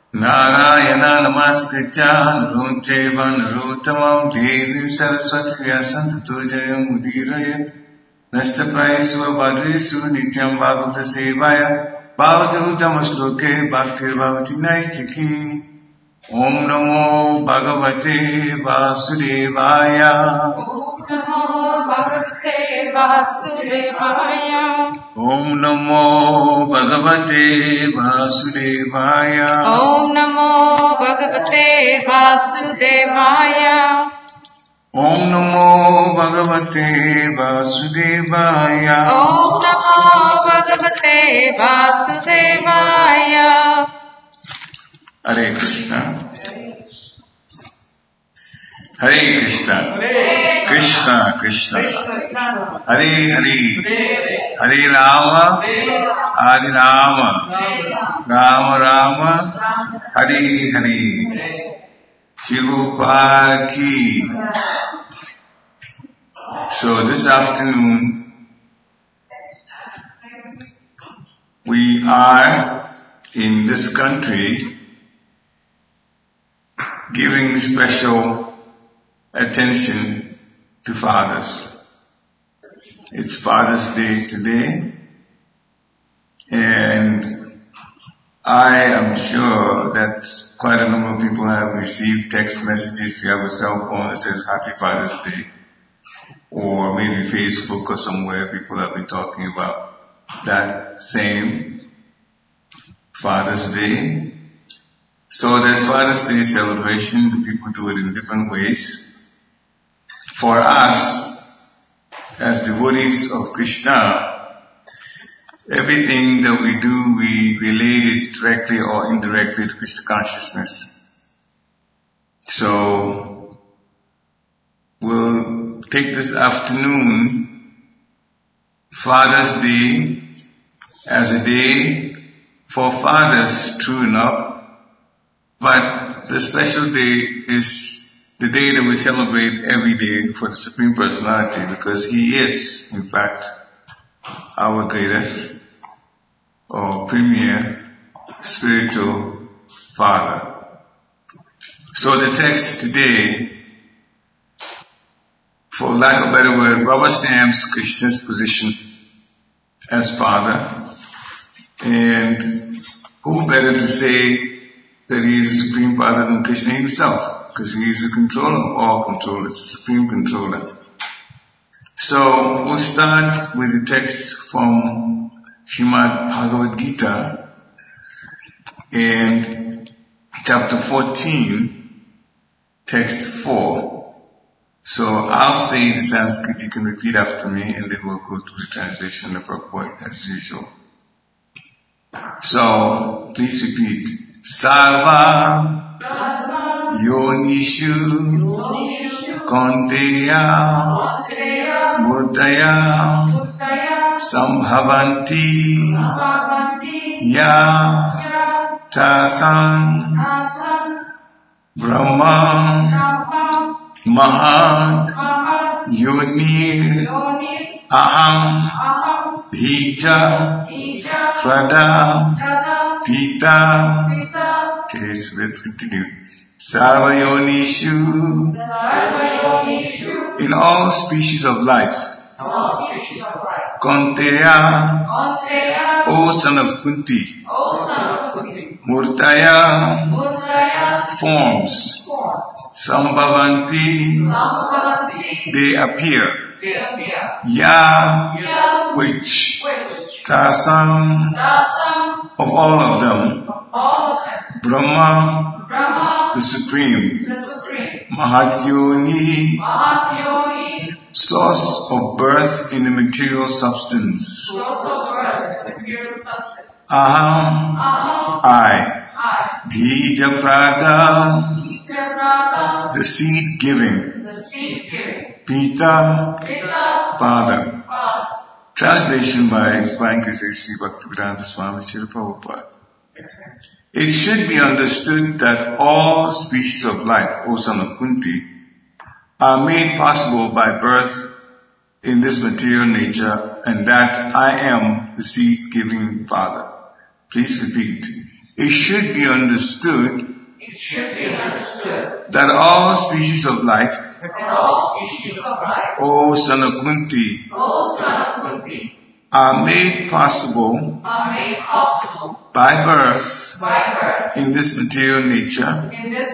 Narayana namaskritya naruncheva narottamam devim saraswati vyasam tato jayam udirayat nashtaprayesu abhadresu nityam bhagavata sevaya bhavadutam shloke bhaktir bhavati naitiki. Om namo bhagavate vasudevaya. Om namo bhagavate vasudevaya. Om namo bhagavate vasudevaya. Om namo bhagavate vasudevaya. Om namo bhagavate vasudevaya. Hare Krishna. Hare Krishna. Krishna Krishna. Hare Hare. Hare Rama. Hare Rama. Rama Rama. Hare Hare. Shilupad ki. So this afternoon we are in this country giving special attention to fathers. It's Father's Day today, and I am sure that quite a number of people have received text messages. If you have a cell phone that says Happy Father's Day, or maybe Facebook or somewhere people have been talking about that same Father's Day. So there's Father's Day celebration. The people do it in different ways. For us, as devotees of Krishna, everything that we do, we relate it directly or indirectly to Krishna consciousness. So we'll take this afternoon, Father's Day, as a day for fathers, true enough. But the special day is the day that we celebrate every day for the Supreme Personality, because He is, in fact, our greatest or premier spiritual Father. So the text today, for lack of a better word, rubber stamps Krishna's position as Father. And who better to say that He is the Supreme Father than Krishna Himself, because He is the controller of all controllers, the Supreme Controller. So we'll start with the text from Srimad Bhagavad Gita in chapter 14, text 4. So I'll say the Sanskrit, you can repeat after me, and then we'll go through the translation of purport as usual. So please repeat. Sarva Yonishu Kondeya Murtaya Sambhavanti Ya Tasam Brahma Mahad Yonir Aham Bija Prada Pita. Okay, so let's continue. Sarvayonishu. In all species of life. Konteya. O son of Kunti. Murtaya. Forms. Sambhavanti. They appear. Ya. Which. Tasam. Of all of them. Brahma, the Supreme. Mahatyoni, source of birth in the material substance. Aham, I. Bija Prada, the seed giving. Pita, Father. Translation by Sri Sri Bhaktivedanta Swami Srila Prabhupada. It should be understood that all species of life, O son of Kunti, are made possible by birth in this material nature, and that I am the seed-giving Father. Please repeat. it should be understood that all species of life, O son of Kunti, are made possible by birth in this material nature,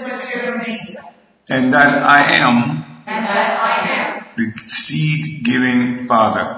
and that I am the seed-giving Father.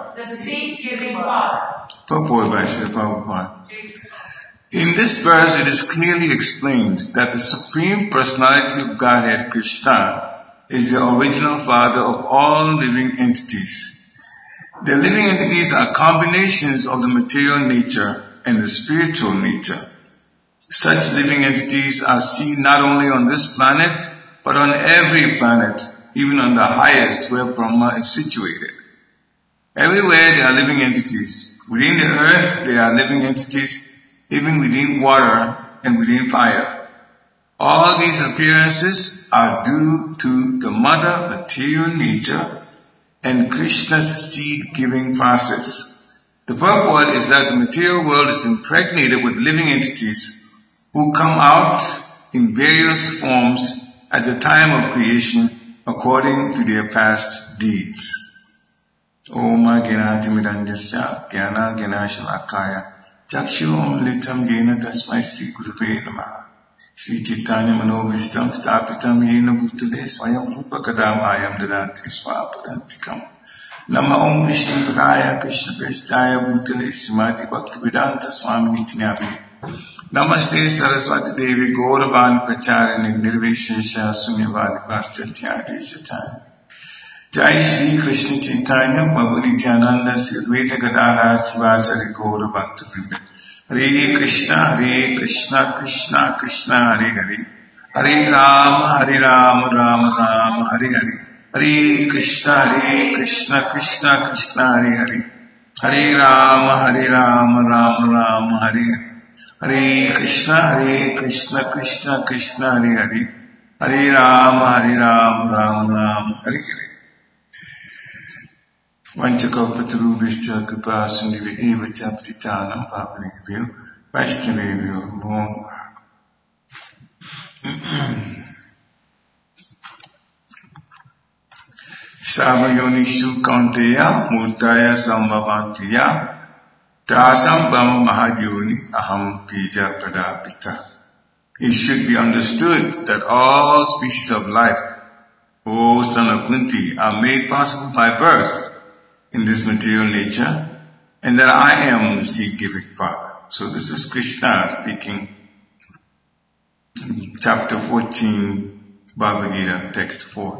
Purport by Srila Prabhupada. In this verse, it is clearly explained that the Supreme Personality of Godhead, Krishna, is the original Father of all living entities. The living entities are combinations of the material nature and the spiritual nature. Such living entities are seen not only on this planet, but on every planet, even on the highest where Brahma is situated. Everywhere there are living entities. Within the earth there are living entities, even within water and within fire. All these appearances are due to the mother material nature and Krishna's seed-giving process. The purport is that the material world is impregnated with living entities who come out in various forms at the time of creation according to their past deeds. Om Ganati Miranjasya Gyana Ganashalakaya Chakshum Litam Yena Tasmai Sri Guruve Namaha Sri Chaitanya Manobhistam Stapitam Yena Bhutale Swayam Rupakadam Ayam Dadanti Swapadantikam Nama Om Vishnu Padaya Krishna Prestaya Bhutale Srimati Bhaktivedanta Swami Nityanabhi Namaste Saraswati Devi Gauravani Pracharini Nirvishesha Sunyavadi Paschathyadi Shatani Jai Shri Krishna Chaitanya Prabhu Nityananda Sri Advaita Gadadhara Sivasari Gaura Bhakta Vrinda Hare Krishna Krishna Krishna Hare Hare Hare Rama Rama Rama Hare Hare Hare Krishna Krishna Krishna Hare Hare Hare Rama Rama Rama Hare Hare Hare Krishna Krishna Krishna Hare Hare Hare Rama Rama Rama Hare Hare Vanchakalpatarubhishcha kripa sindhive eva cha patitanam pavanebhyo vaishnavebhyo namo namaha. Savayonishu kaunteya murtaya sambhavantiya tasam brahma mahayoni aham bija pradapita. It should be understood that all species of life, O son of Kunti, are made possible by birth in this material nature, and that I am the seed-giving Father. So this is Krishna speaking, chapter 14, Bhagavad Gita, text 4.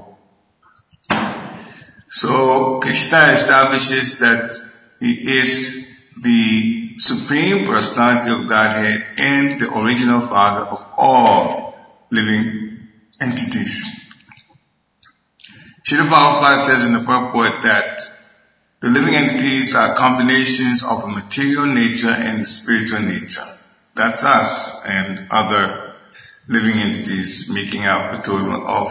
So Krishna establishes that He is the Supreme Personality of Godhead and the original Father of all living entities. Srila Prabhupada says in the purport that the living entities are combinations of a material nature and spiritual nature. That's us and other living entities, making up a total of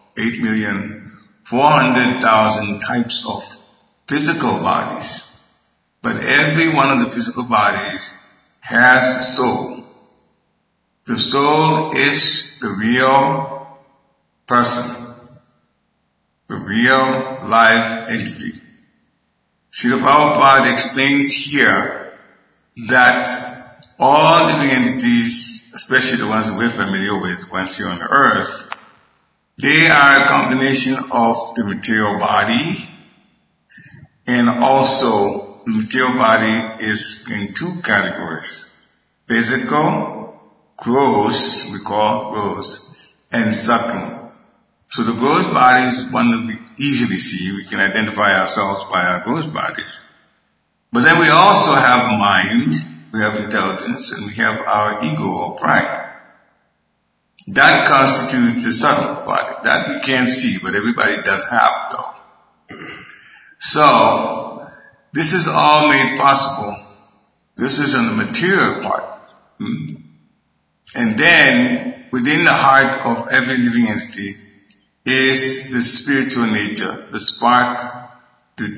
8,400,000 types of physical bodies. But every one of the physical bodies has a soul. The soul is the real person, the real live entity. Srila Prabhupada explains here that all living entities, especially the ones we're familiar with, ones here on the earth, they are a combination of the material body, and also the material body is in two categories: physical, gross, we call gross, and subtle. So the gross body is one that we easily see. We can identify ourselves by our gross bodies. But then we also have mind, we have intelligence, and we have our ego or pride. That constitutes the subtle body. That we can't see, but everybody does have though. So, this is all made possible. This is on the material part. And then, within the heart of every living entity is the spiritual nature, the spark, the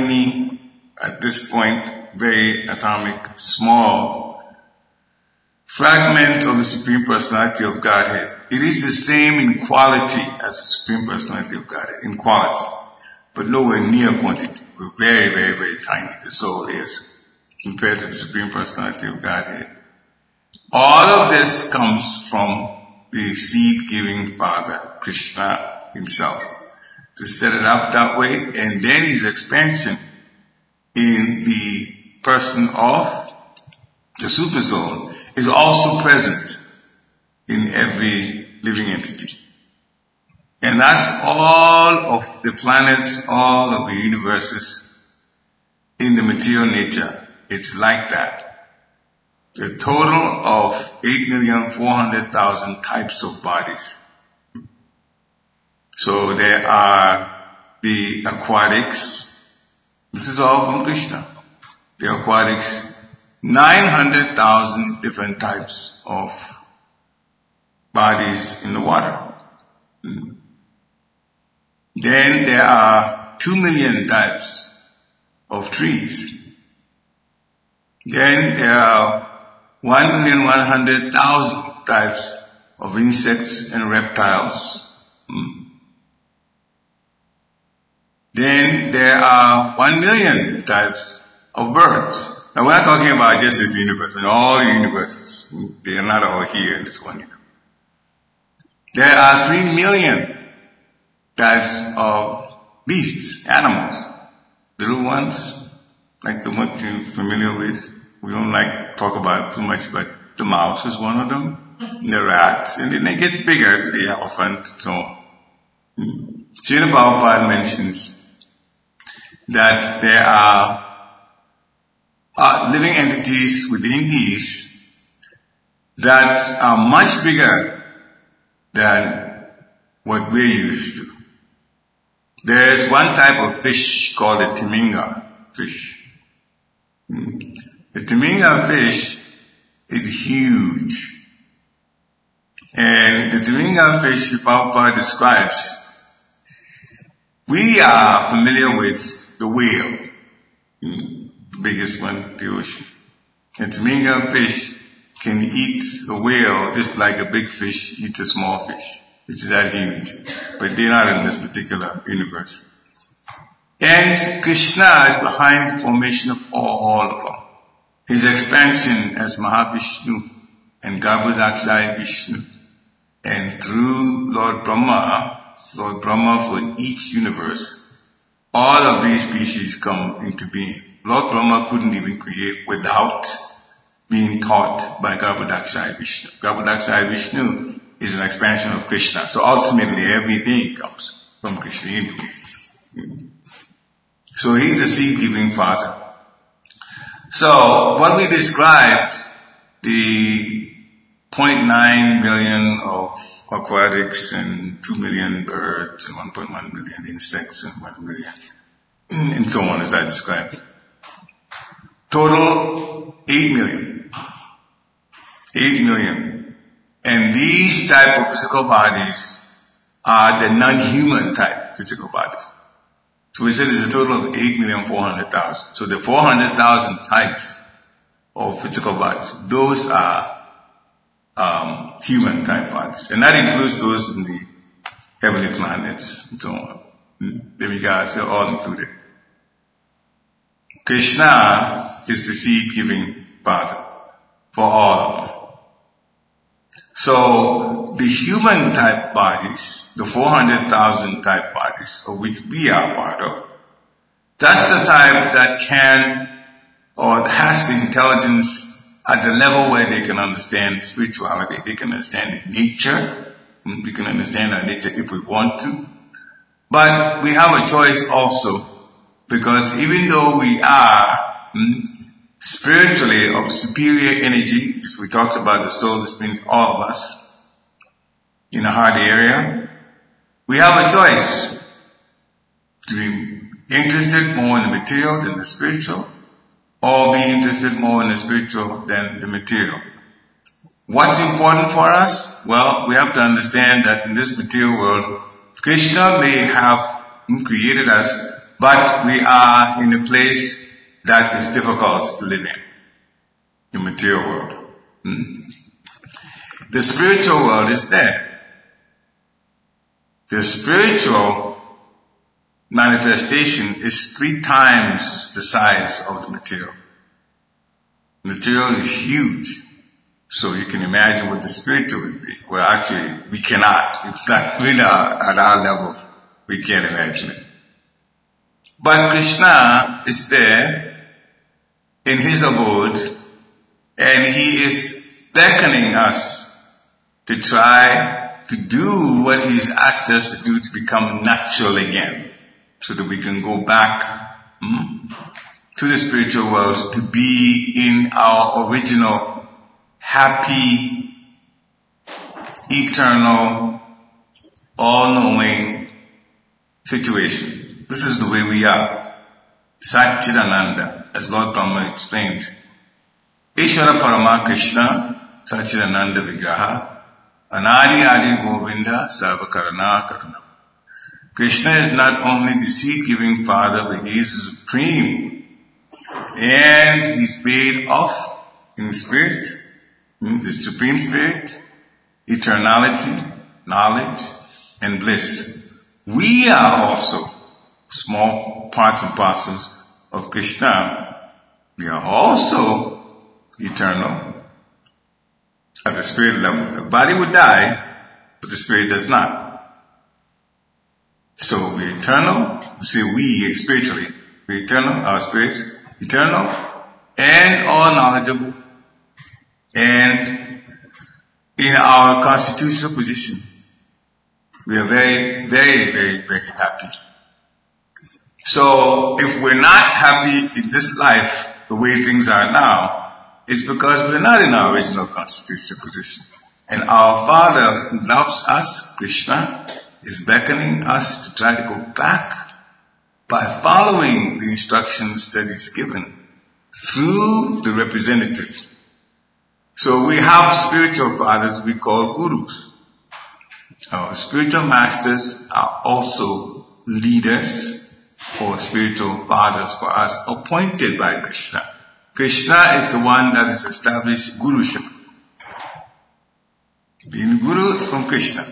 tiny, at this point, very atomic, small fragment of the Supreme Personality of Godhead. It is the same in quality as the Supreme Personality of Godhead, in quality, but nowhere near quantity. We're very, very, very tiny, the soul is, compared to the Supreme Personality of Godhead. All of this comes from the seed-giving Father, Krishna himself, to set it up that way, and then his expansion in the person of the Supersoul is also present in every living entity. And that's all of the planets, all of the universes in the material nature. It's like that. The total of 8,400,000 types of bodies. So there are the aquatics. This is all from Krishna. The aquatics, 900,000 different types of bodies in the water. Then there are 2 million types of trees. Then there are 1,100,000 types of insects and reptiles. Then there are 1 million types of birds. Now we're not talking about just this universe, but all the universes. They are not all here in this one universe. There are 3 million types of beasts, animals, little ones, like the ones you're familiar with. We don't like to talk about it too much, but the mouse is one of them, the rat, and then it gets bigger, the elephant, so on. Srila Prabhupada mentions that there are living entities within these that are much bigger than what we're used to. There's one type of fish called a timinga fish. The timinga fish is huge. And the timinga fish Prabhupada describes, we are familiar with the whale, the biggest one in the ocean. The timinga fish can eat a whale just like a big fish eats a small fish. It's that huge. But they're not in this particular universe. And Krishna is behind the formation of all of them. His expansion as Mahavishnu and Garbhodakshaya Vishnu. And through Lord Brahma for each universe, all of these species come into being. Lord Brahma couldn't even create without being taught by Garbhodakshaya Vishnu. Garbhodakshaya Vishnu is an expansion of Krishna. So ultimately everything comes from Krishna anyway. So he's a seed-giving Father. So what we described, the 0.9 million of aquatics and 2 million birds and 1.1 million insects and 1 million and so on as I described. Total 8 million. 8 million. And these type of physical bodies are the non-human type physical bodies. So we said there's a total of 8,400,000. So the 400,000 types of physical bodies, those are human type bodies. And that includes those in the heavenly planets and so on. Demigods are all included. Krishna is the seed-giving Father for all of them. So the human type bodies, the 400,000 type bodies of which we are part of, that's the type that can or has the intelligence at the level where they can understand spirituality, they can understand nature, we can understand our nature if we want to. But we have a choice also, because even though we are spiritually of superior energy, as we talked about the soul that's been all of us in a hard area, we have a choice to be interested more in the material than the spiritual, or be interested more in the spiritual than the material. What's important for us? Well, we have to understand that in this material world, Krishna may have created us, but we are in a place that is difficult to live in, the material world. The spiritual world is there. The spiritual manifestation is 3 times the size of the material. Material is huge. So you can imagine what the spiritual would be. Well, actually, we cannot. It's not really at our level. We can't imagine it. But Krishna is there in his abode, and he is beckoning us to try to do what he's asked us to do to become natural again, so that we can go back to the spiritual world to be in our original happy, eternal, all-knowing situation. This is the way we are. Satchidananda, as Lord Brahma explained. Ishvara Parama Krishna, Satchidananda Vigraha, Anadi Adi Govinda, Sarvakarana Karana. Krishna is not only the seed-giving Father, but he is supreme. And he's made of, in spirit, the Supreme Spirit, eternality, knowledge, and bliss. We are also small parts and parcels of Krishna. We are also eternal at the spirit level. The body would die, but the spirit does not. So we're eternal. We say we spiritually. We're eternal, our spirits eternal, and all knowledgeable. And in our constitutional position, we are very, very, very, very happy. So if we're not happy in this life, the way things are now, it's because we're not in our original constitutional position. And our Father who loves us, Krishna, is beckoning us to try to go back by following the instructions that he's given through the representative. So we have spiritual fathers we call gurus. Our spiritual masters are also leaders or spiritual fathers for us, appointed by Krishna. Krishna is the one that has established guruship. Being guru is from Krishna.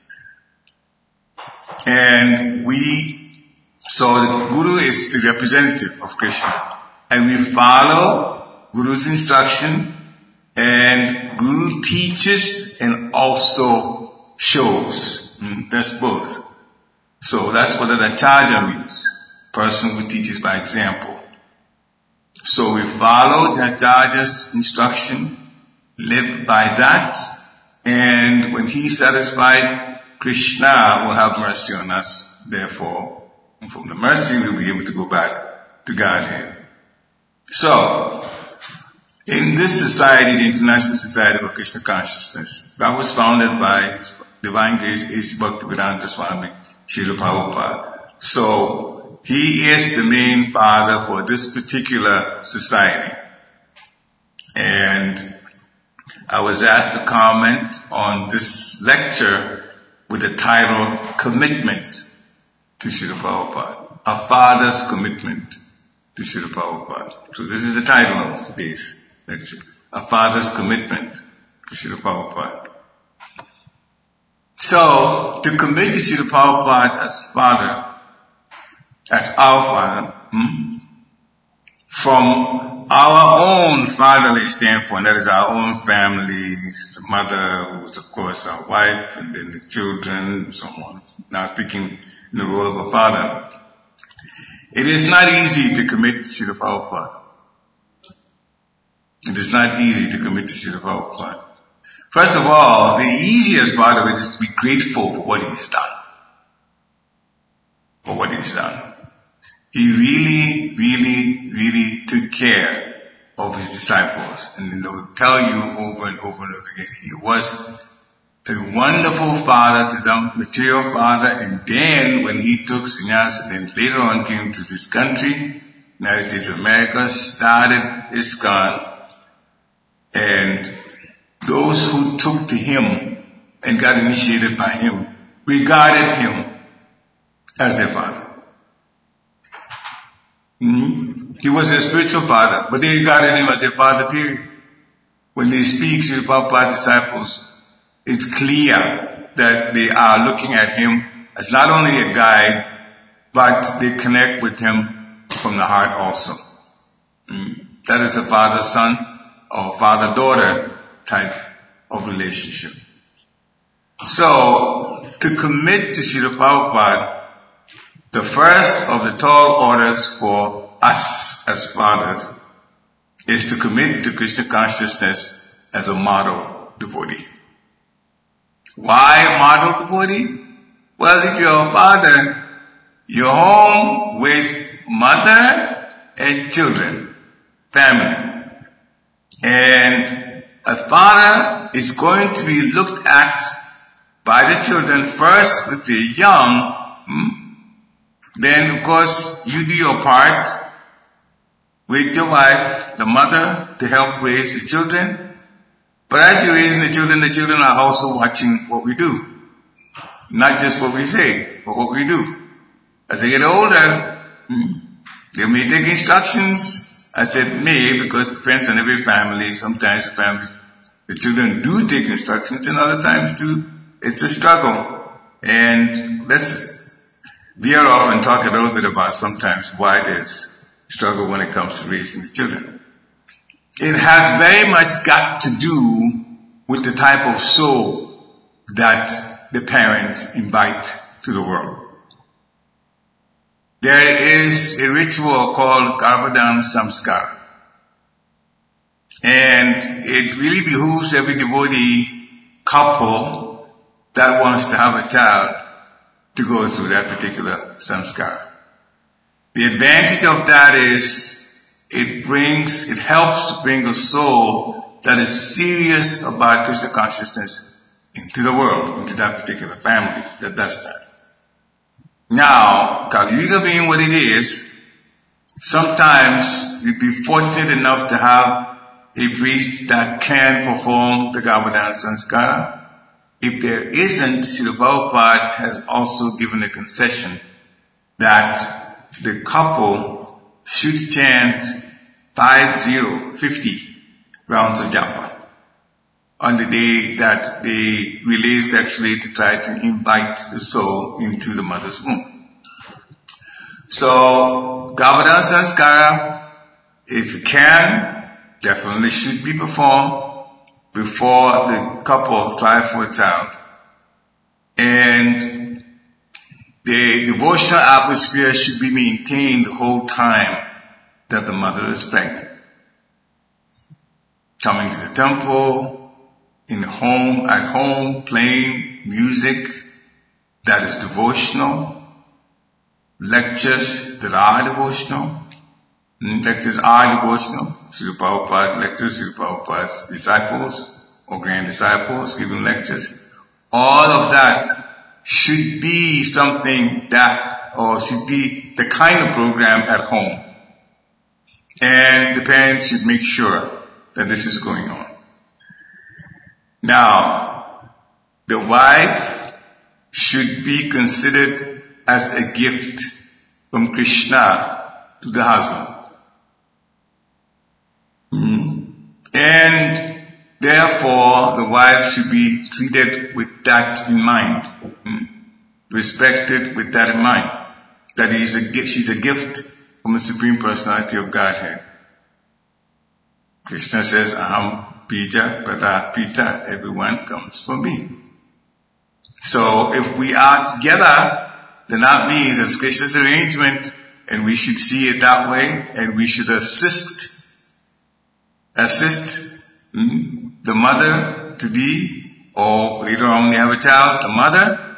And so the guru is the representative of Krishna. And we follow guru's instruction. And Guru teaches and also shows. That's both. So that's what an acharya means. Person who teaches by example. So we follow the acharya's instruction, live by that, and when he's satisfied, Krishna will have mercy on us. Therefore, and from the mercy we'll be able to go back to Godhead. So, in this society, the International Society for Krishna Consciousness, that was founded by His Divine Grace A.C. Bhaktivedanta Swami, Srila Prabhupada. So, he is the main father for this particular society. And I was asked to comment on this lecture with the title, Commitment to Srila Prabhupada. A Father's Commitment to Srila Prabhupada. So this is the title of today's lecture. A Father's Commitment to Srila Prabhupada. So, to commit to Srila Prabhupada as Father, as our Father, from our own fatherly standpoint, that is our own families, the mother, who is of course our wife, and then the children, and so on. Now speaking in the role of a father. It is not easy to commit to Srila Prabhupada. It is not easy to commit to Srila Prabhupada. First of all, the easiest part of it is to be grateful for what he's done. For what he's done. He really, really, really took care of his disciples. And they will tell you over and over and over again, he was a wonderful father to them, material father, and then when he took sannyas and then later on came to this country, United States of America, started ISKCON, and those who took to him and got initiated by him regarded him as their father. He was their spiritual father, but they regarded him as their father, period. When they speak to the Prabhupada's disciples, it's clear that they are looking at him as not only a guide, but they connect with him from the heart also. That is a father-son or father-daughter type of relationship. So, to commit to Srila Prabhupada, the first of the tall orders for us as fathers is to commit to Krishna consciousness as a model devotee. Why a model devotee? Well, if you're a father, you're home with mother and children, family. And a father is going to be looked at by the children first if they're young. Then, of course, you do your part with your wife, the mother, to help raise the children. But as you're raising the children are also watching what we do. Not just what we say, but what we do. As they get older, they may take instructions. I said may because it depends on every family. Sometimes the children do take instructions, and other times too, it's a struggle. And let's veer off and talk a little bit about sometimes why there's struggle when it comes to raising the children. It has very much got to do with the type of soul that the parents invite to the world. There is a ritual called Garbhodan Samskar. And it really behooves every devotee couple that wants to have a child to go through that particular samskar. The advantage of that is it helps to bring a soul that is serious about Krishna consciousness into the world, into that particular family that does that. Now, Kali Yuga being what it is, sometimes you'd be fortunate enough to have a priest that can perform the Garbhodan Sanskara. If there isn't, Srila Prabhupada has also given a concession that the couple should chant 50 rounds of japa on the day that they relate sexually to try to invite the soul into the mother's womb. So, Garbhodan Sanskara, if you can, definitely should be performed before the couple try for a child. And the devotional atmosphere should be maintained the whole time that the mother is pregnant. Coming to the temple, at home, playing music that is devotional, lectures that are devotional. Lectures are devotional. Srila Prabhupada lectures, Srila Prabhupada's disciples or grand disciples giving lectures. All of that should be something should be the kind of program at home. And the parents should make sure that this is going on. Now, the wife should be considered as a gift from Krishna to the husband. And therefore, the wife should be treated with that in mind, respected with that in mind, that she's a gift from the Supreme Personality of Godhead. Krishna says, Aham Bija Prada Pita, everyone comes from me. So if we are together, then that means it's Krishna's arrangement, and we should see it that way, and we should assist the mother to be, or later on when they have a child, the mother.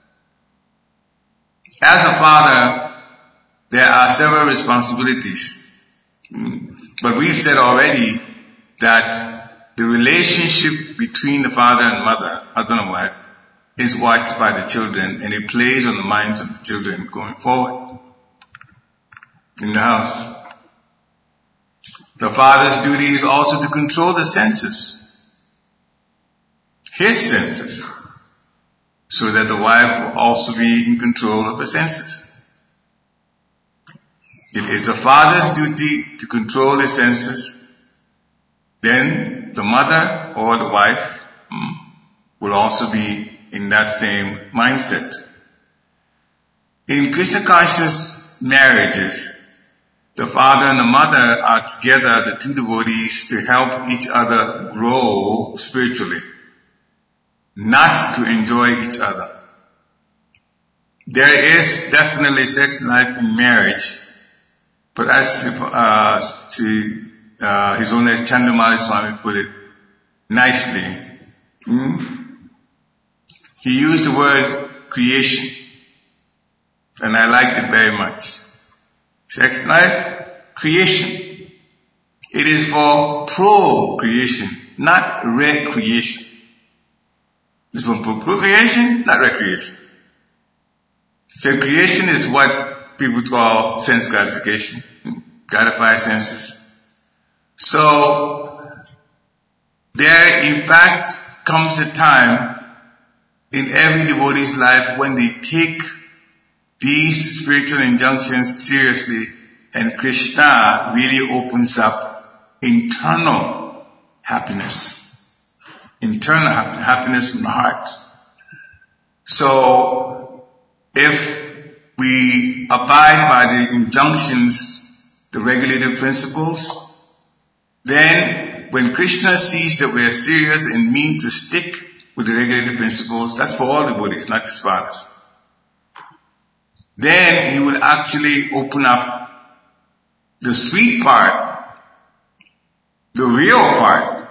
As a father, there are several responsibilities. But we've said already that the relationship between the father and mother, husband and wife, is watched by the children, and it plays on the minds of the children going forward in the house. The father's duty is also to control the senses, his senses, so that the wife will also be in control of her senses. It is the father's duty to control his senses. Then the mother or the wife will also be in that same mindset. In Krishna conscious marriages, the father and the mother are together, the two devotees, to help each other grow spiritually, not to enjoy each other. There is definitely sex life in marriage, but as His Holiness Chandramali Swami put it nicely, he used the word creation, and I liked it very much. Sex life, creation. It is for procreation, not recreation. It's for procreation, not recreation. So creation is what people call sense gratification, gratify senses. So there in fact comes a time in every devotee's life when they take these spiritual injunctions seriously, and Krishna really opens up internal happiness. Internal happiness from the heart. So if we abide by the injunctions, the regulative principles, then when Krishna sees that we are serious and mean to stick with the regulative principles, that's for all devotees, not just fathers, then he will actually open up the sweet part, the real part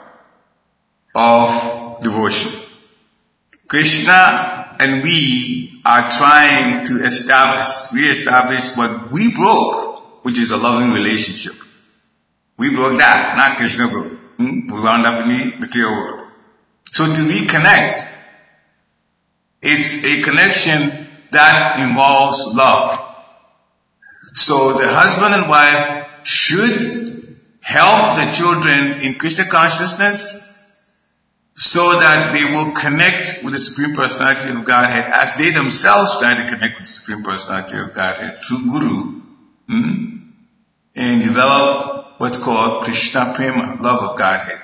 of devotion. Krishna and we are trying to re-establish what we broke, which is a loving relationship. We broke that, not Krishna broke. We wound up in the material world. So to reconnect, it's a connection that involves love. So the husband and wife should help the children in Krishna consciousness so that they will connect with the Supreme Personality of Godhead as they themselves try to connect with the Supreme Personality of Godhead through Guru, and develop what's called Krishna Prema, love of Godhead.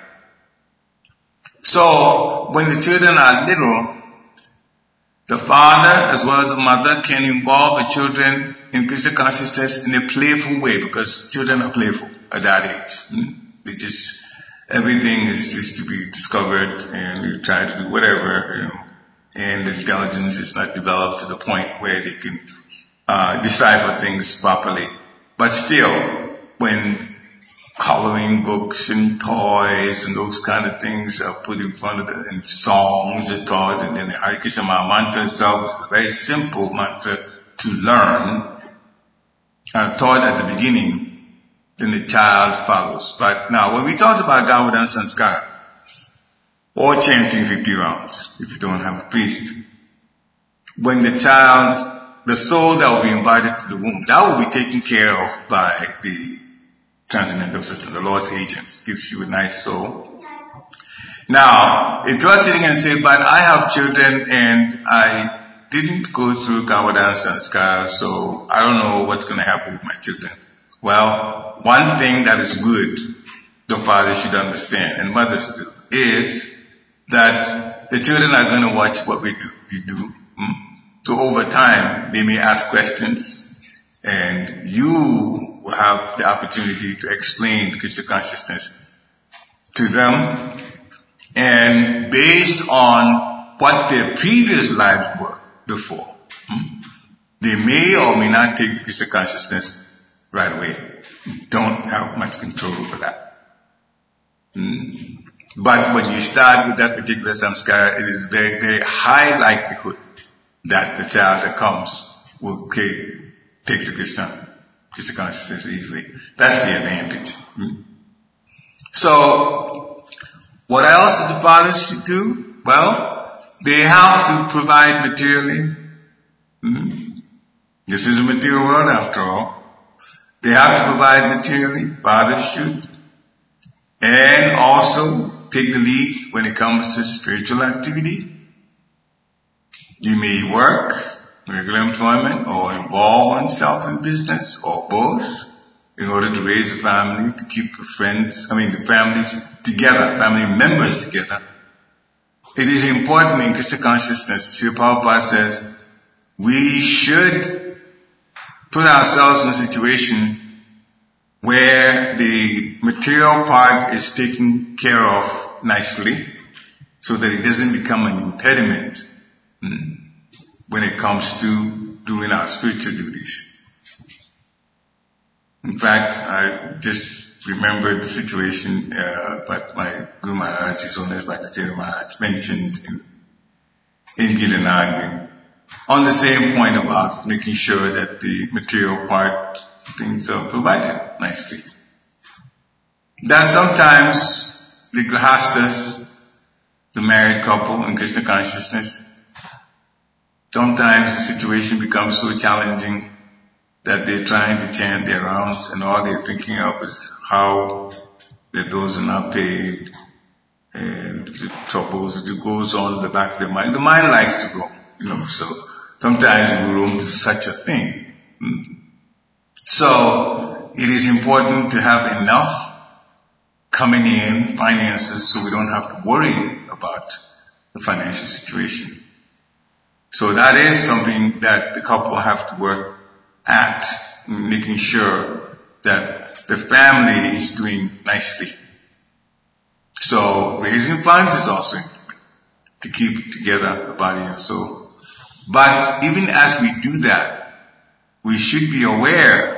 So when the children are little, the father as well as the mother can involve the children in Krishna consciousness in a playful way, because children are playful at that age. Everything is just to be discovered, and you try to do whatever, and the intelligence is not developed to the point where they can decipher things properly. But still, when coloring books and toys and those kind of things are put in front of them, and songs are taught, and then the Hare Krishna mantra itself is a very simple mantra to learn, taught at the beginning, then the child follows. But now, when we talked about Gaudavan Sanskara, or chanting 50 rounds, if you don't have a priest, when the child, the soul that will be invited to the womb, that will be taken care of by the transcendental system, the Lord's agents, gives you a nice soul. Now, if you're sitting and say, but I have children and I didn't go through Gaudavan Sanskara, so I don't know what's going to happen with my children. Well, one thing that is good, the father should understand, and mothers too, is that the children are going to watch what we do. So over time, they may ask questions, and you will have the opportunity to explain Krishna consciousness to them, and based on what their previous lives were before, they may or may not take the Krishna consciousness right away. You don't have much control over that. But when you start with that particular samskara, it is very, very high likelihood that the child that comes will take the Krishna consciousness easily. That's the advantage. So, what else do the fathers should do? Well, they have to provide materially. This is a material world after all. They have to provide materially, fathers should. And also take the lead when it comes to spiritual activity. You may work, regular employment, or involve oneself in business, or both, in order to raise a family, to keep the families together, family members together, it is important in Krishna consciousness. Srila Prabhupada says we should put ourselves in a situation where the material part is taken care of nicely so that it doesn't become an impediment when it comes to doing our spiritual duties. In fact, I just remembered the situation that my Guru Maharaj, His Holiness Bhaktisiddhanta Maharaj, mentioned in Gilanagri on the same point about making sure that the material part things are provided nicely. That sometimes the grahastas, the married couple in Krishna consciousness, sometimes the situation becomes so challenging that they're trying to chant their rounds and all they're thinking of is how their bills are not paid and the troubles that goes on in the back of their mind. The mind likes to go, so sometimes we room to such a thing. So it is important to have enough coming in finances so we don't have to worry about the financial situation. So that is something that the couple have to work at, making sure that the family is doing nicely. So raising funds is also important to keep together the body and soul. But even as we do that, we should be aware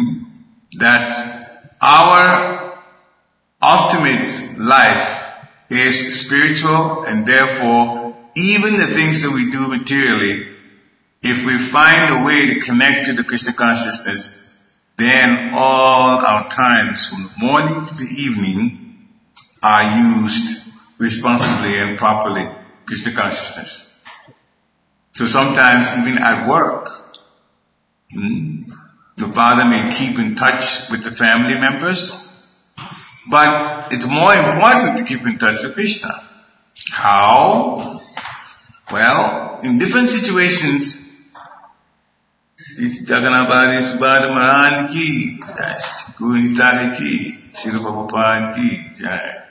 that our ultimate life is spiritual, and therefore even the things that we do materially, if we find a way to connect to the Krishna consciousness, then all our times from the morning to the evening are used responsibly and properly, Krishna consciousness. So sometimes even at work, the father may keep in touch with the family members, but it's more important to keep in touch with Krishna. How? Well, in different situations, Jagannath Subhadra Maharaj ki, Guru Nitai ki, Srila Prabhupada ki.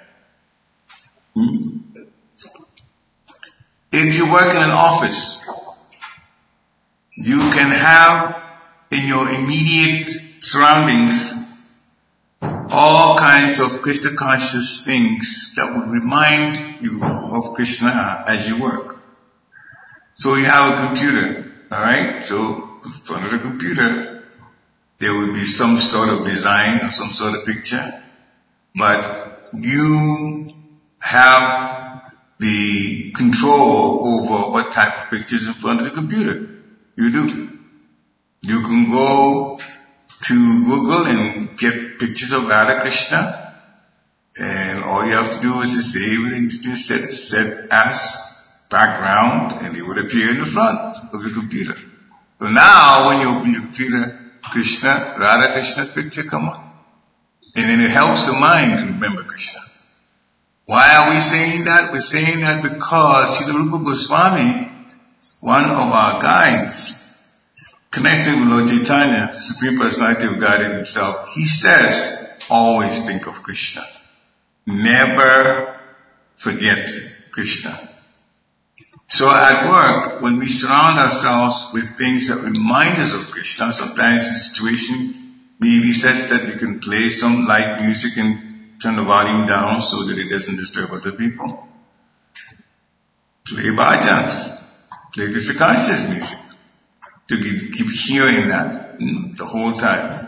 If you work in an office, you can have in your immediate surroundings all kinds of Krishna conscious things that would remind you of Krishna as you work. So you have a computer, alright? So in front of the computer, there would be some sort of design or some sort of picture, but you have the control over what type of pictures in front of the computer. You do. You can go to Google and get pictures of Radha Krishna, and all you have to do is to save it and just set as background, and it would appear in the front of the computer. So now, when you open your computer, Radha Krishna's picture come on. And then it helps the mind to remember Krishna. Why are we saying that? We're saying that because Srila Rupa Goswami, one of our guides, connected with Lord Chaitanya, Supreme Personality of Godhead himself, he says, always think of Krishna. Never forget Krishna. So at work, when we surround ourselves with things that remind us of Krishna, sometimes the situation may be such that we can play some light music and turn the volume down so that it doesn't disturb other people. Play bhajans, play Krishna conscious music. To keep hearing that the whole time.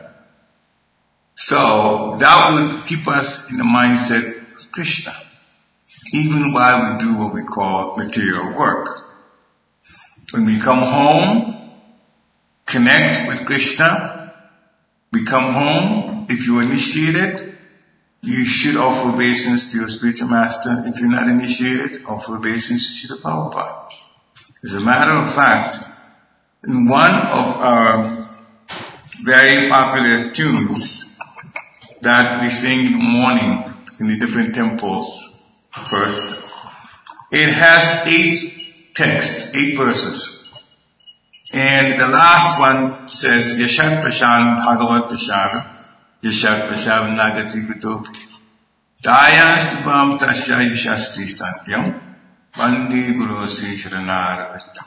So that would keep us in the mindset of Krishna, even while we do what we call material work. When we come home, connect with Krishna. We come home, if you're initiated, you should offer obeisance to your spiritual master. If you're not initiated, offer obeisance to Srila Prabhupada. As a matter of fact, in one of our very popular tunes that we sing in the morning in the different temples first, it has 8 texts, 8 verses. And the last one says, Yashat Prashad Bhagavat Prashad, Yashat Prashad Nagati Kutopi, Dayastubam Tasya Yashastri Sankyam, Vande Guru Sri Sharanaravitta.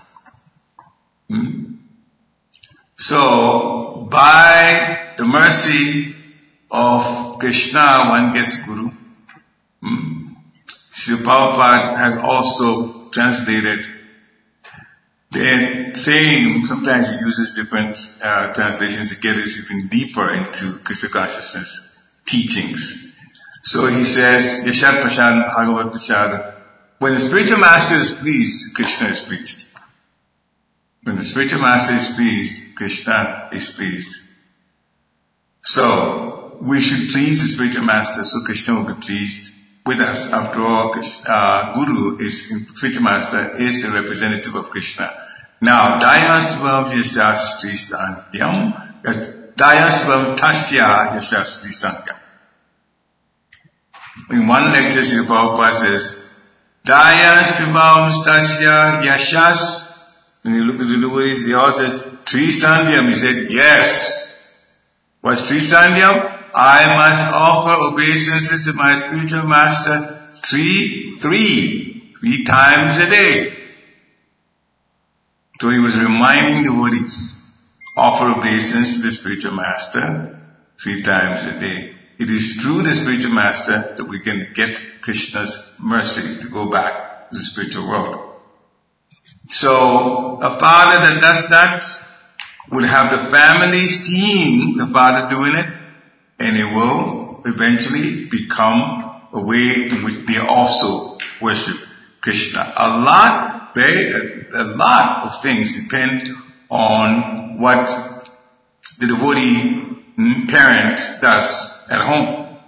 So, by the mercy of Krishna, one gets Guru. Srila Prabhupada has also translated the same, sometimes he uses different translations to get us even deeper into Krishna consciousness teachings. So he says, Yashat Prashad Bhagavat Prashad, when the spiritual master is pleased, Krishna is pleased. When the spiritual master is pleased, Krishna is pleased. So, we should please the spiritual master so Krishna will be pleased with us. After all, Guru spiritual master is the representative of Krishna. Now, Dayastuvam Yashastri Sangyam, Dayastuvam Tasya Yashastri Sangyam. In one lecture, Srila Prabhupada says, Dayastuvam Tasya Yashas. When you look at the devotees, they all said, Trisandhyam. He said, yes. What's Trisandhyam? I must offer obeisances to my spiritual master three times a day. So he was reminding devotees, offer obeisance to the spiritual master 3 times a day. It is through the spiritual master that we can get Krishna's mercy to go back to the spiritual world. So, a father that does that would have the family seeing the father doing it, and it will eventually become a way in which they also worship Krishna. A lot of things depend on what the devotee parent does at home.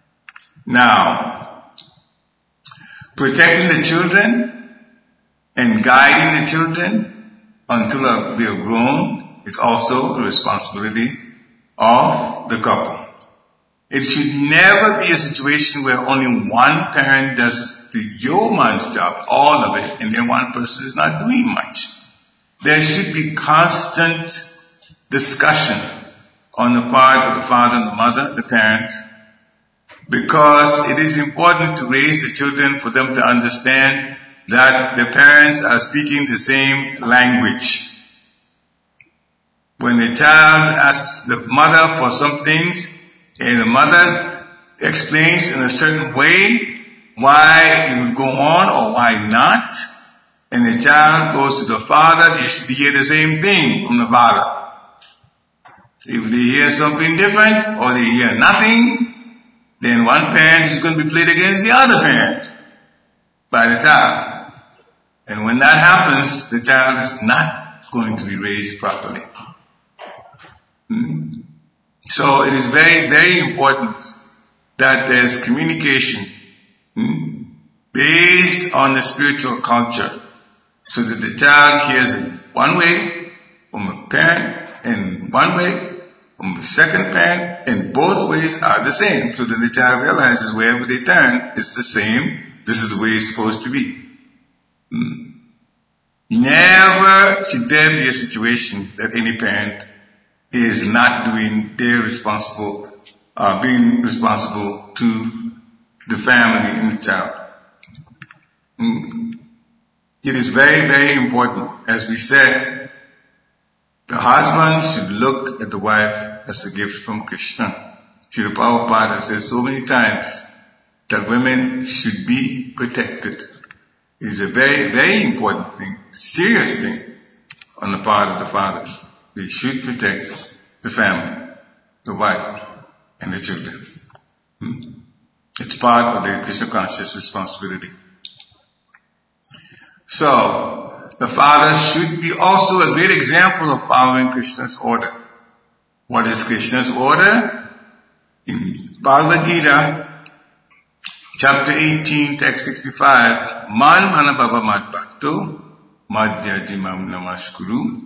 Now, protecting the children and guiding the children until they are grown is also the responsibility of the couple. It should never be a situation where only one parent does the yeoman's job, all of it, and then one person is not doing much. There should be constant discussion on the part of the father and the mother, the parents, because it is important to raise the children for them to understand that the parents are speaking the same language. When the child asks the mother for some things, and the mother explains in a certain way why it would go on or why not, and the child goes to the father, they should hear the same thing from the father. If they hear something different or they hear nothing, then one parent is going to be played against the other parent by the child. And when that happens, the child is not going to be raised properly. So it is very, very important that there's communication based on the spiritual culture, so that the child hears it one way from a parent and one way from the second parent, and both ways are the same, so that the child realizes wherever they turn, it's the same. This is the way it's supposed to be. Never should there be a situation that any parent is not doing their being responsible to the family and the child. It is very, very important. As we said, the husband should look at the wife as a gift from Krishna. Srila Prabhupada has said so many times that women should be protected. It is a very, very important thing, serious thing on the part of the fathers. They should protect the family, the wife, and the children. It's part of their Krishna conscious responsibility. So, the father should be also a great example of following Krishna's order. What is Krishna's order? In Bhagavad Gita, chapter 18, text 65, Man manabhava mad bhakto, madhya jimam namaskuru.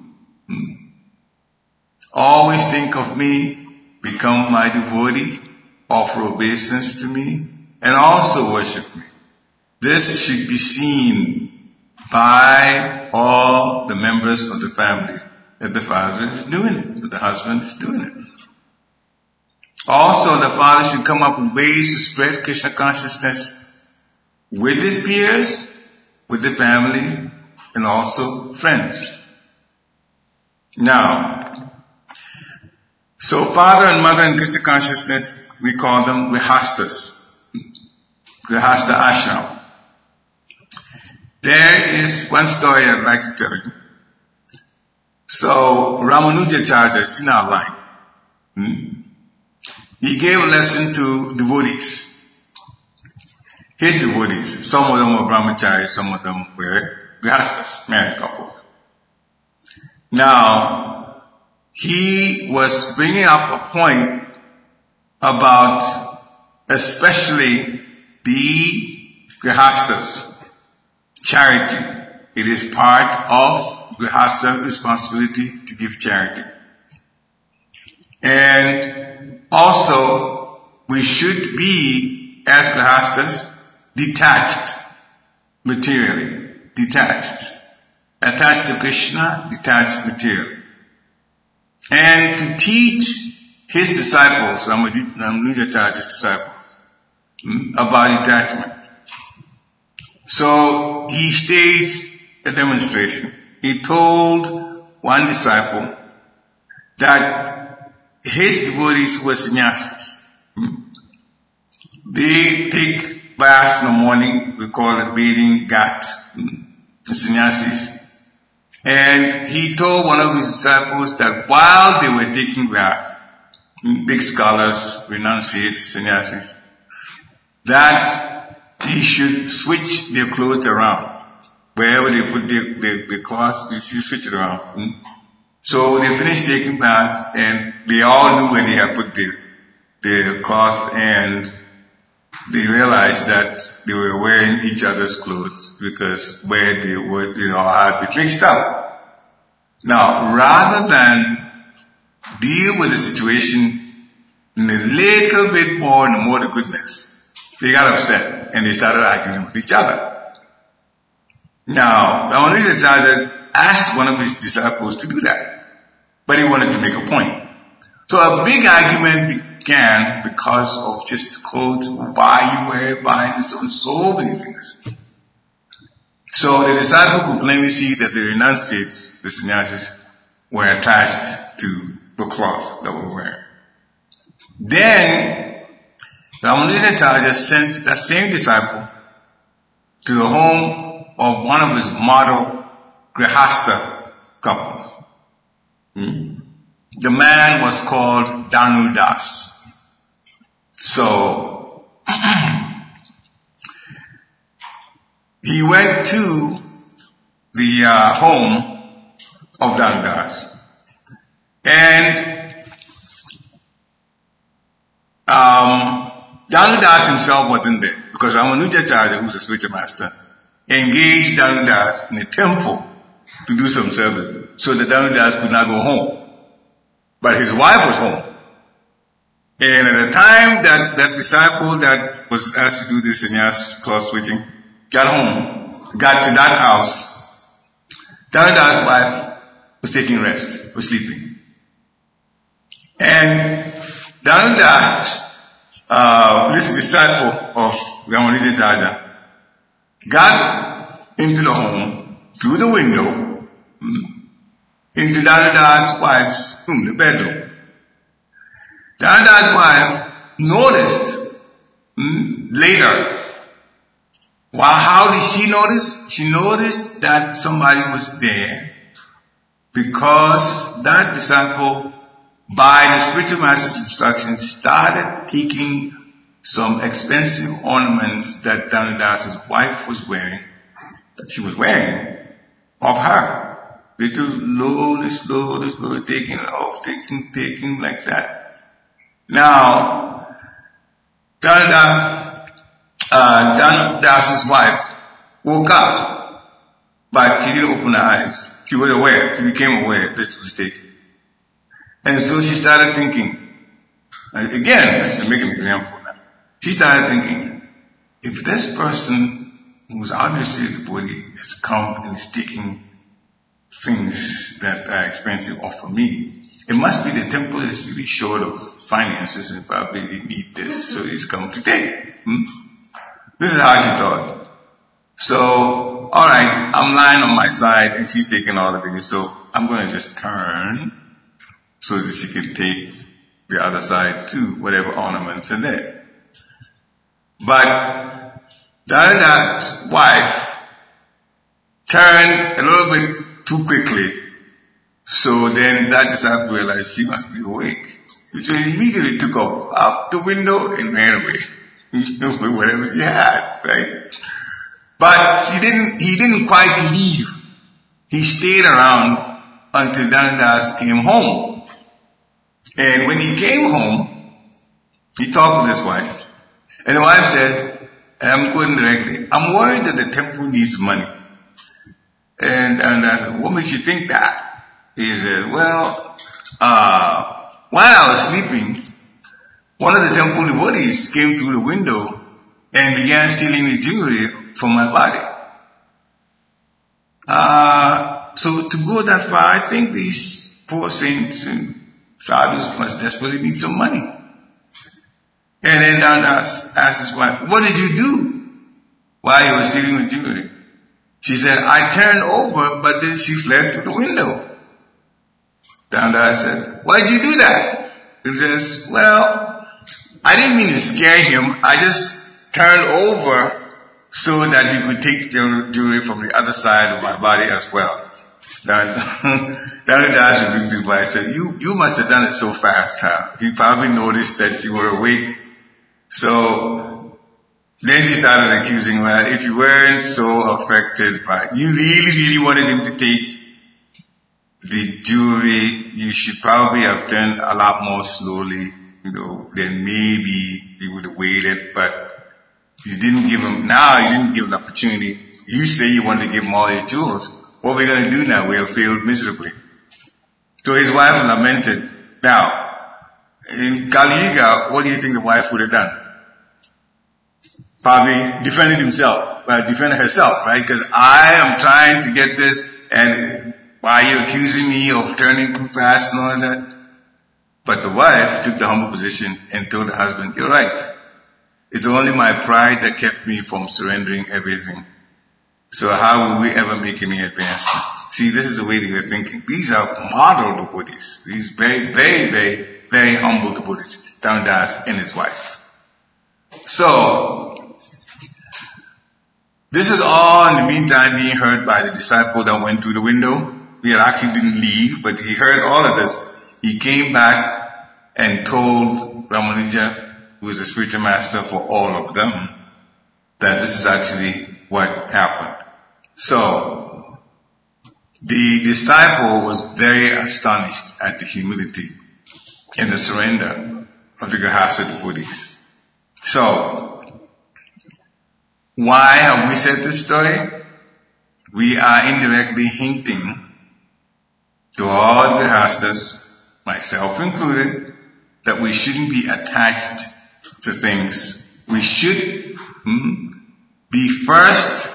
Always think of me, become my devotee, offer obeisance to me, and also worship me. This should be seen by all the members of the family, that the father is doing it, that the husband is doing it. Also, the father should come up with ways to spread Krishna consciousness with his peers with the family and also friends. Now, so father and mother in Krishna consciousness, we call them Grihastas, Grihasta ashram. There is one story I'd like to tell you. So Ramanujacharya is in our line. He gave a lesson to devotees. His devotees, some of them were brahmacharis, some of them were grihastas, married couple. Now, he was bringing up a point about especially the grihastas. Charity. It is part of grihasta responsibility to give charity. And also, we should be, as grihastas, detached materially. Detached. Attached to Krishna, detached materially. And to teach his disciples, Ramanujacharya's disciples, about detachment. So he staged a demonstration. He told one disciple that his devotees were sannyasis. They take baths in the morning, we call it bathing ghat, the sannyasis. And he told one of his disciples that while they were taking bath, big scholars, renunciates, sannyasis, that he should switch their clothes around. Wherever they put their cloth, they should switch it around. So they finished taking bath, and they all knew where they had put their cloth, and they realized that they were wearing each other's clothes because where they were, they all had been mixed up. Now, rather than deal with the situation in a little bit more and more the goodness, they got upset and they started arguing with each other. Now, Ramanujacharya asked one of his disciples to do that, but he wanted to make a point. So a big argument began because of just clothes, why you wear, why so many things. So the disciple could plainly see that the renunciates, the sannyasis, were attached to the cloth that we wear. Then Ramanujacharya sent that same disciple to the home of one of his model grihasta couples. The man was called Dhanudas. So he went to the home of Dhanudas, and Dhanudas himself wasn't there because Ramanujacharya, who's a spiritual master, engaged Dhanudas in a temple to do some service so that Dhanudas could not go home. But his wife was home. And at the time that disciple that was asked to do this sannyas cloth switching got home, got to that house, Dhanudas' wife was taking rest, was sleeping. And Dhanudas, this disciple of Ramanujacharya, got into the home through the window into Dhanudas' wife's room, the bedroom. Dhanudas' wife noticed later. Well, how did she notice? She noticed that somebody was there because that disciple, by the spiritual master's instructions, started taking some expensive ornaments that Dhanudas' wife was wearing, that she was wearing, of her. Little slowly, taking it off, taking like that. Now, Dhanudas' wife woke up, but she didn't open her eyes. She was aware, she became aware that she was taken. And so she started thinking, again, this is to make an example now. She started thinking, if this person who's obviously the body has come and is taking things that are expensive off of me, it must be the temple is really short of finances and probably need this, so he's come to take. This is how she thought. So all right, I'm lying on my side and she's taking all of it. So I'm going to just turn so that she can take the other side too, whatever ornaments are there. But Dada's wife turned a little bit too quickly. So then that disciple realized she must be awake. So he immediately took off out the window and ran away. With whatever she had, right? But he didn't quite leave. He stayed around until Danadas came home. And when he came home, he talked with his wife. And the wife said, I'm going directly. I'm worried that the temple needs money. And I said, what makes you think that? He said, well, while I was sleeping, one of the temple devotees came through the window and began stealing the jewelry from my body. So to go that far, I think these poor saints and sadhus must desperately need some money. And then Danadas asked his wife, what did you do while you were stealing the jewelry? She said, I turned over, but then she fled through the window. Danadas said, why did you do that? He says, well, I didn't mean to scare him. I just turned over so that he could take the jewelry from the other side of my body as well. Danadas rebuked his wife. Said, you must have done it so fast, huh? He probably noticed that you were awake. So then she started accusing him that if you weren't so affected by, you really wanted him to take the jewelry, you should probably have turned a lot more slowly, then maybe he would have waited, but you didn't give him the opportunity. You say you want to give him all your jewels. What are we going to do now? We have failed miserably. So his wife lamented. Now, in Kali Yuga, what do you think the wife would have done? Probably defended herself, right? Because I am trying to get this, and why are you accusing me of turning too fast and all that? But the wife took the humble position and told the husband, you're right. It's only my pride that kept me from surrendering everything. So how will we ever make any advancement? See, this is the way they were thinking. These are model devotees. These very, very, very, very humble devotees. Danadas and his wife. So, this is all in the meantime being heard by the disciple that went through the window. He actually didn't leave, but he heard all of this. He came back and told Ramanuja, who was the spiritual master for all of them, that this is actually what happened. So, the disciple was very astonished at the humility and the surrender of the Grihastha devotees. So, why have we said this story? We are indirectly hinting to all the Grihasthas, myself included, that we shouldn't be attached to things. We should be first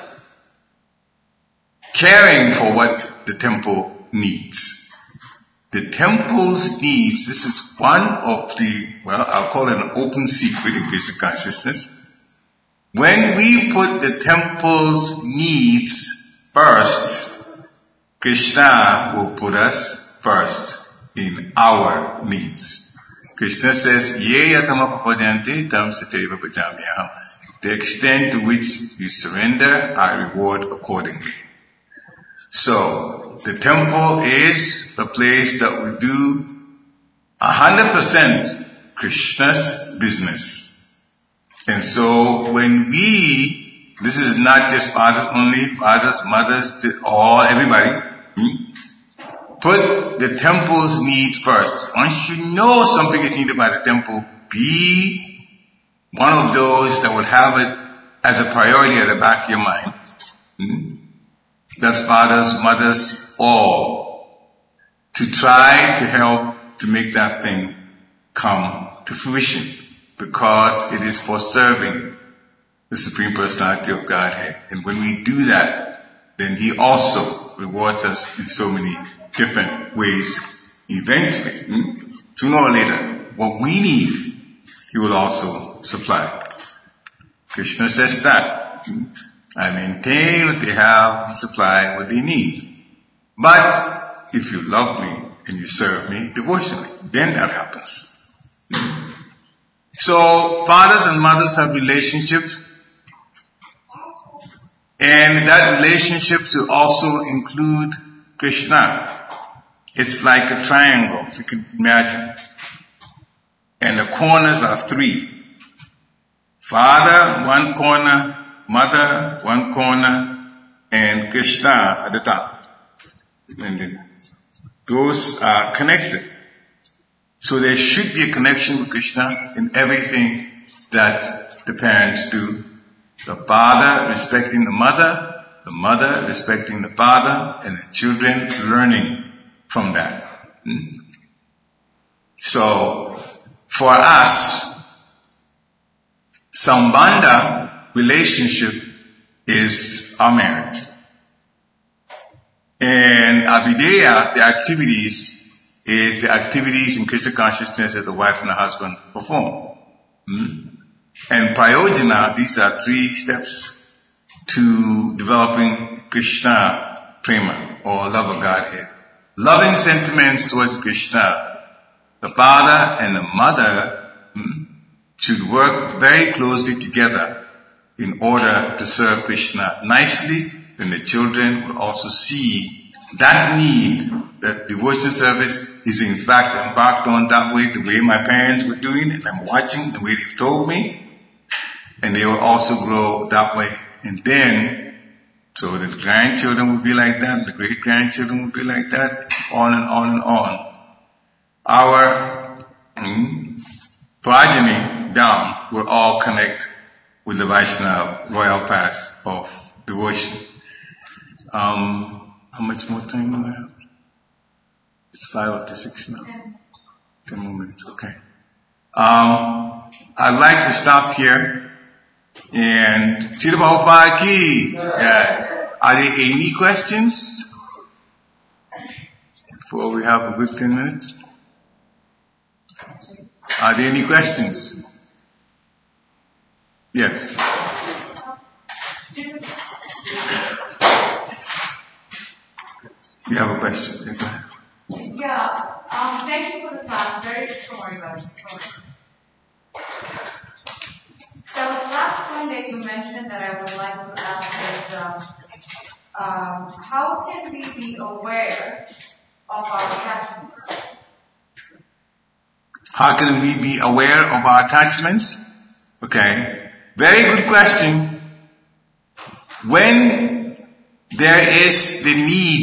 caring for what the temple needs. The temple's needs, this is one of the, I'll call it an open secret in Krishna consciousness. When we put the temple's needs first, Krishna will put us first in our needs. Krishna says, Ye yatama papadante tam sateva pajamyaham. The extent to which you surrender, I reward accordingly. So, the temple is a place that we do 100% Krishna's business. And so, when this is not just fathers only, fathers, mothers, everybody, put the temple's needs first. Once you know something is needed by the temple, be one of those that would have it as a priority at the back of your mind. That's fathers, mothers, all. To try to help to make that thing come to fruition. Because it is for serving the Supreme Personality of Godhead. And when we do that, then He also rewards us in so many different ways. Eventually, sooner or later, what we need, He will also supply. Krishna says that. I maintain what they have and supply what they need. But if you love me and you serve me devotionally, then that happens. So fathers and mothers have relationships, and that relationship to also include Krishna. It's like a triangle, if you can imagine. And the corners are 3. Father, one corner, mother, one corner, and Krishna at the top. And those are connected. So there should be a connection with Krishna in everything that the parents do. The father respecting the mother respecting the father, and the children learning from that. So, for us, Sambandha relationship is our marriage. And Abhideya, the activities, is the activities in Krishna consciousness that the wife and the husband perform. And Prayojana, these are 3 steps to developing Krishna Prema, or love of Godhead. Loving sentiments towards Krishna. The father and the mother should work very closely together in order to serve Krishna nicely. Then the children will also see that need, that devotion service is in fact embarked on that way, the way my parents were doing it. I'm watching the way they've told me. And they will also grow that way. And then, so the grandchildren will be like that, the great-grandchildren will be like that, on and on and on. Our progeny down will all connect with the Vaishnava royal path of devotion. How much more time do I have? It's 5 after 6 now. 10 more minutes, okay. I'd like to stop here. And Srila Prabhupada ki, are there any questions? Before we have a good 10 minutes. Are there any questions? Yes. You have a question? Yeah. Thank you for the class. Very informative. So last point that you mentioned that I would like to ask is, how can we be aware of our attachments? How can we be aware of our attachments? Okay. Very good question. When there is the need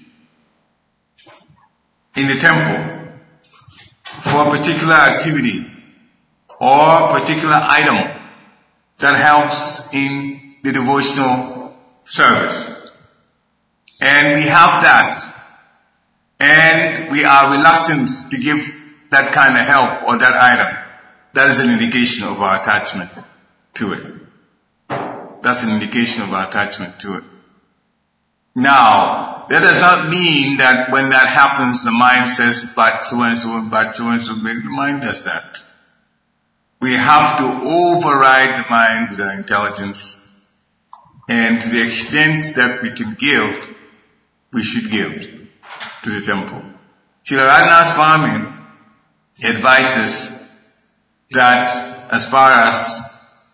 in the temple for a particular activity or particular item that helps in the devotional service, and we have that, and we are reluctant to give that kind of help or that item, that is an indication of our attachment to it. That's an indication of our attachment to it. Now, that does not mean that when that happens, the mind says, but so and so, but so and so. The mind does that. We have to override the mind with our intelligence. And to the extent that we can give, we should give to the temple. Srila Radhanath Swami advises that as far as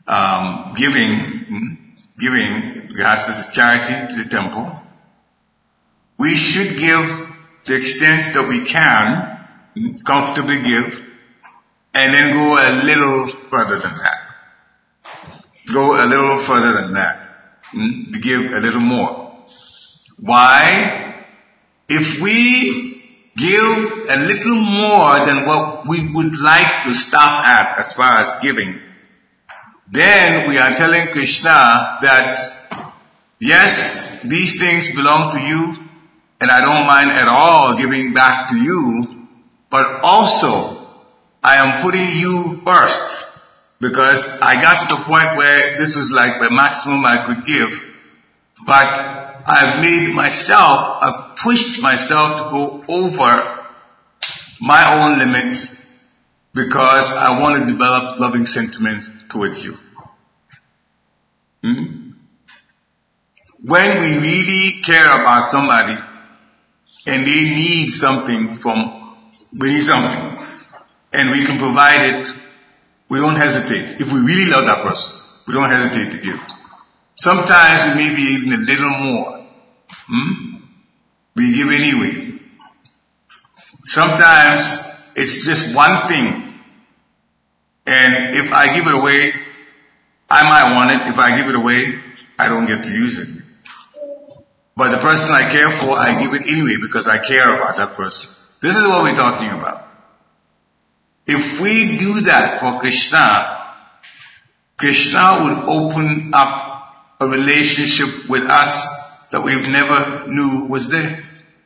giving as charity to the temple, we should give the extent that we can, comfortably give, and then go a little further than that. Go a little further than that. To give a little more. Why? If we give a little more than what we would like to stop at as far as giving, then we are telling Krishna that, yes, these things belong to you, and I don't mind at all giving back to you, but also I am putting you first, because I got to the point where this was like the maximum I could give, but I've pushed myself to go over my own limit because I want to develop loving sentiment towards you. when we really care about somebody and they need something and we can provide it, we don't hesitate. If we really love that person, we don't hesitate to give. Sometimes it may be even a little more. We give anyway. Sometimes it's just one thing. And if I give it away, I might want it. If I give it away, I don't get to use it. But the person I care for, I give it anyway because I care about that person. This is what we're talking about. If we do that for Krishna, Krishna would open up a relationship with us that we've never knew was there.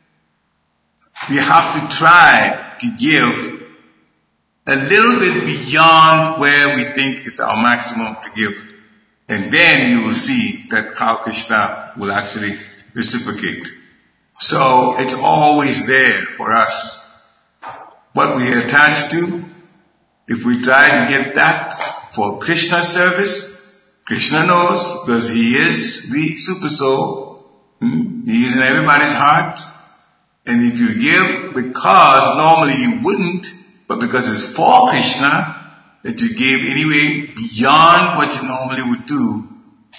We have to try to give a little bit beyond where we think it's our maximum to give. And then you will see that how Krishna will actually reciprocate. So it's always there for us. What we are attached to, if we try to get that for Krishna's service, Krishna knows because he is the super soul. He is in everybody's heart. And if you give because normally you wouldn't, but because it's for Krishna, that you gave anyway beyond what you normally would do,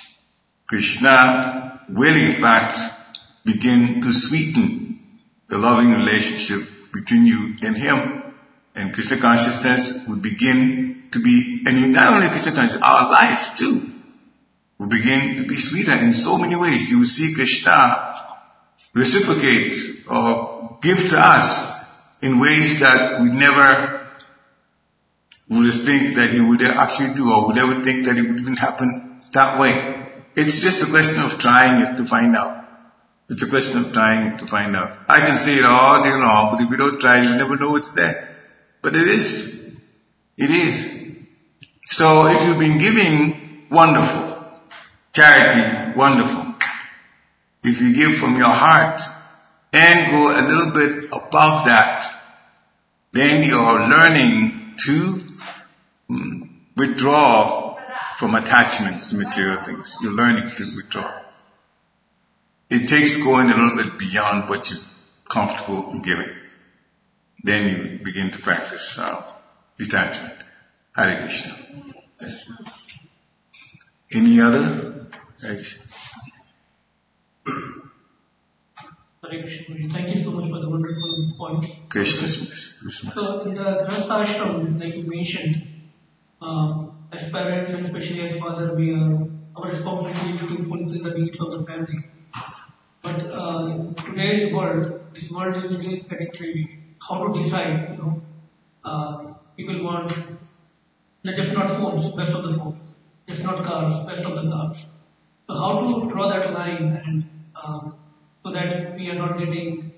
Krishna will in fact begin to sweeten the loving relationship between you and him. And Krishna consciousness will begin to be, and not only Krishna consciousness, our life too, will begin to be sweeter in so many ways. You will see Krishna reciprocate or give to us in ways that we never would think that he would actually do, or would never think that it would even happen that way. It's just a question of trying it to find out. It's a question of trying it to find out. I can say it all day long, but if we don't try, you never know it's there. But it is. It is. So if you've been giving, wonderful. Charity, wonderful. If you give from your heart and go a little bit above that, then you're learning to withdraw from attachments to material things. You're learning to withdraw. It takes going a little bit beyond what you're comfortable in giving. Then you begin to practice detachment. Hare Krishna. Any other? Hare Krishna. Thank you so much for the wonderful points. Krishna. So in the Grihastha ashram, like you mentioned, as parents and especially as father, we are our responsibility is to fulfill the needs of the family. But today's world, this world is really very how to decide, people want just not phones, best of the phones, just not cars, best of the cars. So how to draw that line and so that we are not getting,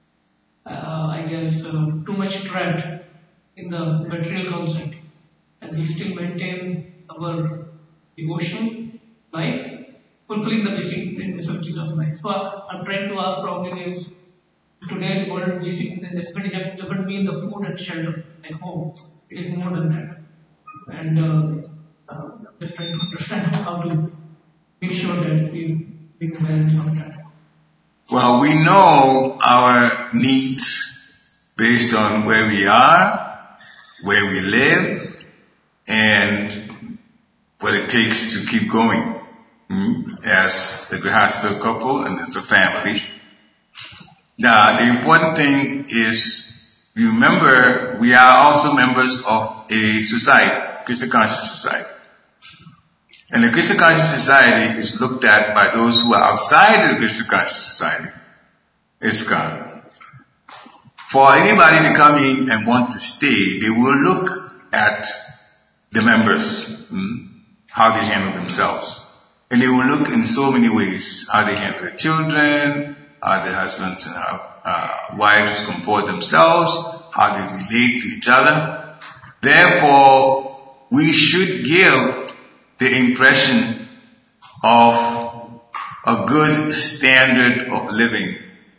too much trapped in the material concept and we still maintain our devotion life, fulfilling the necessities of life. So I'm trying to ask probably is, today's world, necessity just doesn't mean the food and shelter like home. It is more than that. And just trying to understand how to make sure that we bring the balance on that. Well, we know our needs based on where we are, where we live, and what it takes to keep going as the Grihastha couple and as a family. Now, the important thing is, remember, we are also members of a society, Krishna Conscious Society. And the Krishna Conscious Society is looked at by those who are outside of the Krishna Conscious Society. ISKCON. For anybody to come in and want to stay, they will look at the members, how they handle themselves. And they will look in so many ways, how they handle their children, how their husbands and wives comport themselves, how they relate to each other. Therefore, we should give the impression of a good standard of living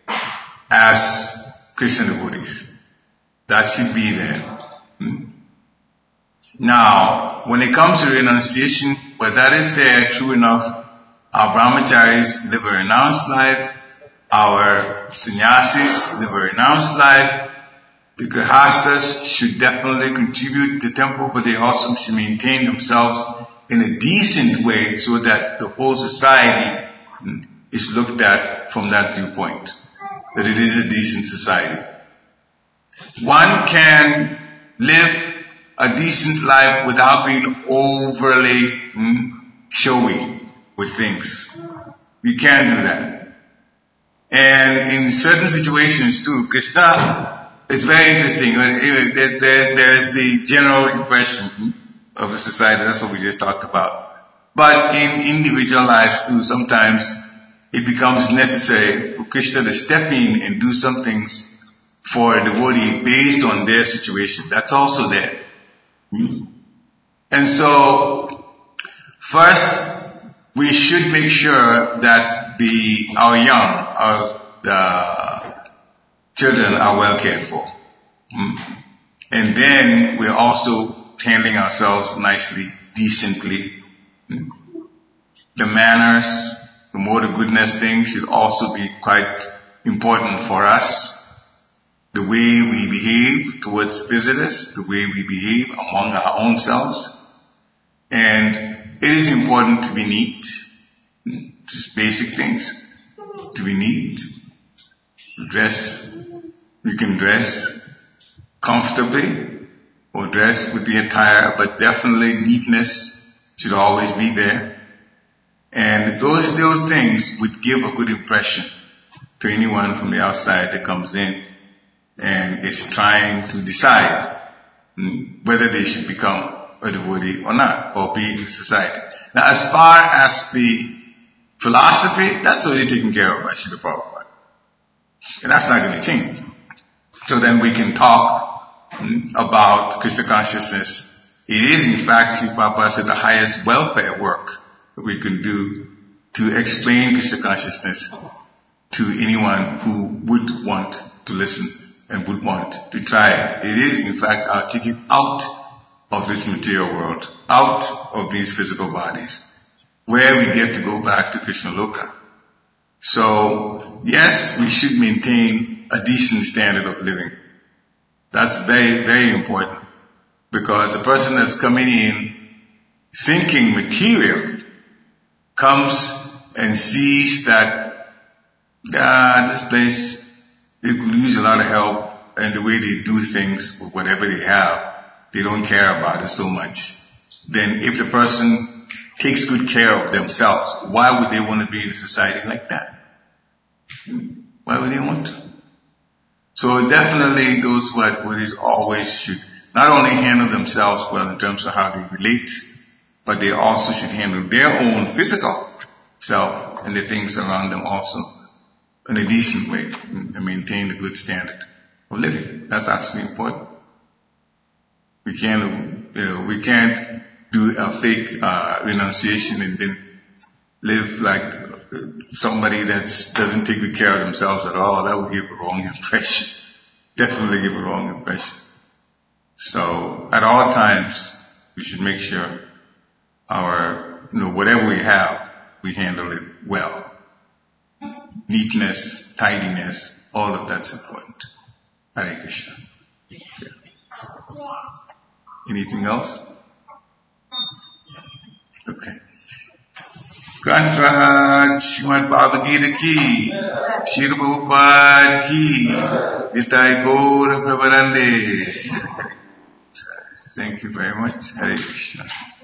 as Krishna devotees. That should be there. Now, when it comes to renunciation, well, that is there, true enough, Our brahmacharis live a renounced life. Our sannyasis live a renounced life. The grihasthas should definitely contribute to the temple, but they also should maintain themselves in a decent way so that the whole society is looked at from that viewpoint, that it is a decent society. One can live a decent life without being overly showy with things. We can do that. And in certain situations too, Krishna, it's very interesting. There's the general impression of the society, that's what we just talked about. But in individual lives too, sometimes it becomes necessary for Krishna to step in and do some things for a devotee based on their situation. That's also there. And so, first, we should make sure that the children are well cared for. And then we're also handling ourselves nicely, decently. The manners, the more the goodness things should also be quite important for us. The way we behave towards visitors, the way we behave among our own selves. And it is important to be neat. Just basic things. To be neat. We can dress comfortably or dress with the attire, but definitely neatness should always be there. And those little things would give a good impression to anyone from the outside that comes in and is trying to decide whether they should become a devotee or not, or be in society. Now, as far as the philosophy, that's already taken care of by Srila Prabhupada. And that's not going to change. So then we can talk about Krishna consciousness. It is, in fact, Srila Prabhupada said, the highest welfare work that we can do to explain Krishna consciousness to anyone who would want to listen and would want to try it. It is, in fact, our ticket out of this material world, out of these physical bodies, where we get to go back to Krishna Loka. So, yes, we should maintain a decent standard of living. That's very, very important. Because a person that's coming in thinking materially comes and sees that this place, they could use a lot of help, and the way they do things with whatever they have, they don't care about it so much. Then if the person takes good care of themselves, why would they want to be in a society like that? Why would they want to? So definitely those who are devotees always should not only handle themselves well in terms of how they relate, but they also should handle their own physical self and the things around them also in a decent way and maintain a good standard of living. That's absolutely important. We can't do a fake renunciation and then live like somebody that doesn't take good care of themselves at all. That would give a wrong impression. Definitely give a wrong impression. So at all times, we should make sure whatever we have, we handle it well. Neatness, tidiness, all of that's important. Hare Krishna. Okay. Anything else? Okay. Granth Srimad Bhagavad Gita ki, Srila Prabhupada ki, Nitai Gaura Prabharande. Thank you very much. Hare Krishna.